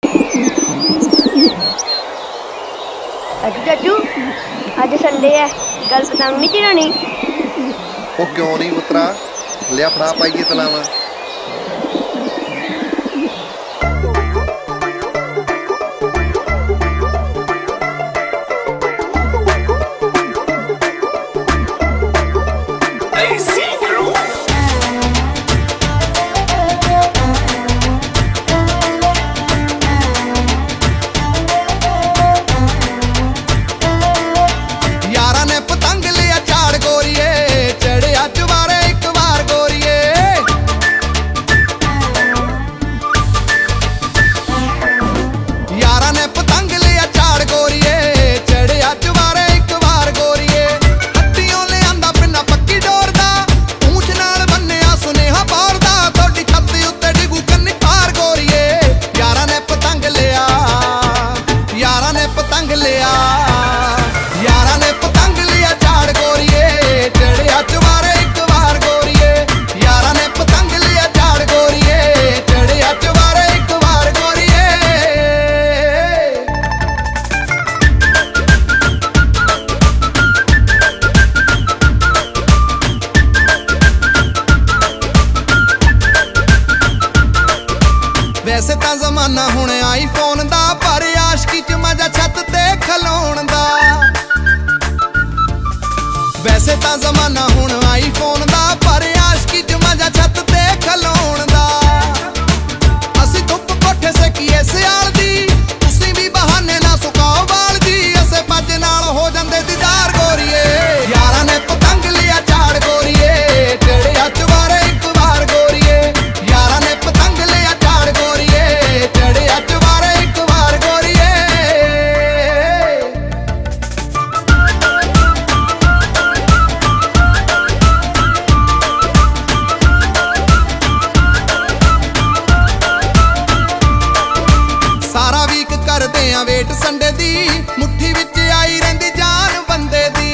चाचू अज संडे है, कल पतंग नहीं चिरानी? वो क्यों नहीं पुत्रा, लिया फड़ा पाइए तलावा। वैसे तां जमाना हुण आईफोन दा, पर आशकी च मजा छत ते खलोण दा। वैसे तां जमाना हुण आईफोन दा, पर आशकी च मजा छत ते खलोण दा। असीं धुप कोठे सेकीए सियाल दी, तुसीं भी बहाने ना सुकाओ बाल जी। असे पज नाल हो जांदे दीदार गोरीए, यारां ने पतंग लिया झाड़ गोरीए, चढ़िया चुबारे एक बार गोरीए। यारां ने पतंग लिया झाड़ गोरीए, चढ़िया चुबारे एक बार गोरीए। सारा वीक करदे आ वेट संडे दी, मुट्ठी विच आई रहिंदी जान बंदे दी।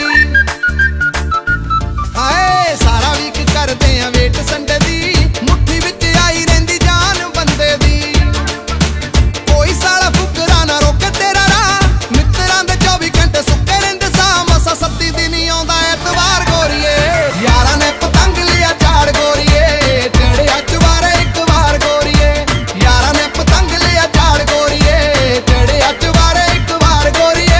हाय सारा वीक करदे आ वेट संडे दी, मुट्ठी विच आई रहिंदी जान बंदे दी। कोई साला फुकरा ना रोके तेरा राह, मित्तरां दे 24 घंटे सुक्के रहिंदे सा। मसा 7 दिन ही आउंदा एतवार गोरीए, यारां ने पतंग लिया झाड़ गोरीए, चढ़िया चुबारे एक बार गोरीए। यारां ने पतंग लिया झाड़ गोरीए, चढ़िया चुबारे एक बार गोरीए।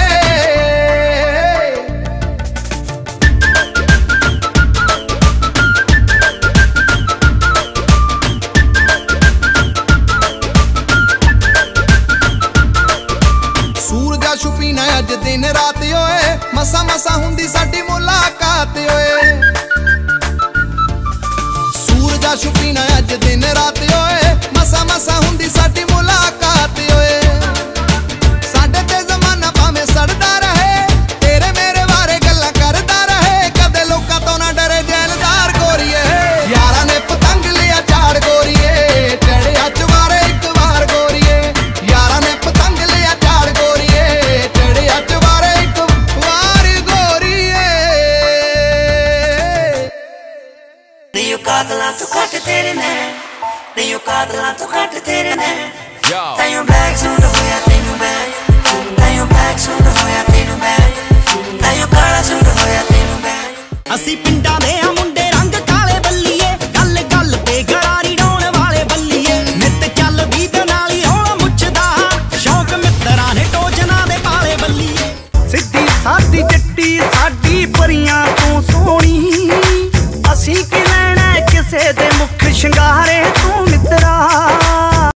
सूरजा छुपीना अज दिन रात ओए, मसा मसा हुंदी साडी मुलाकात ओए। सूरजा छुपीना अज दिन रात ओए, मसा मसा हुंदी साडी मुलाकात ओए। साडे ते जमाना भावें सड़दा रहे, तेरे मेरे बारे गल्लां करदा रहे। कदे लोकां तो ना डरे जैलदार गोरीए, यारां ने पतंग लिया झाड़ गोरीए, चढ़िया चुबारे एक बार गोरीए। यारां ने पतंग लिया झाड़ गोरीए, चढ़िया चुबारे एक बार गोरीए। नहीं कादला तो घट तेरे ने, नहीं कादला तो घट तेरे ने। तैयों ब्लैक सूट होया तैनू बैग, तैयों ब्लैक सूट होया तैनू बैग, तैयों काला सूट होया तैनू बैग। असी पिंडां दे आ मुंडे रंग काले बल्लीए, गल गल ते गरारी डाउण वाले बल्लीए। नित चल भी ते नाल ही होण मुੱਛਦਾ, शौक मित्तरां ने टोजना दे पाले बल्लीए। सिੱਧੀ सादी चिट्टी साडी परियां तों सोहणी, असी की लैणा किसे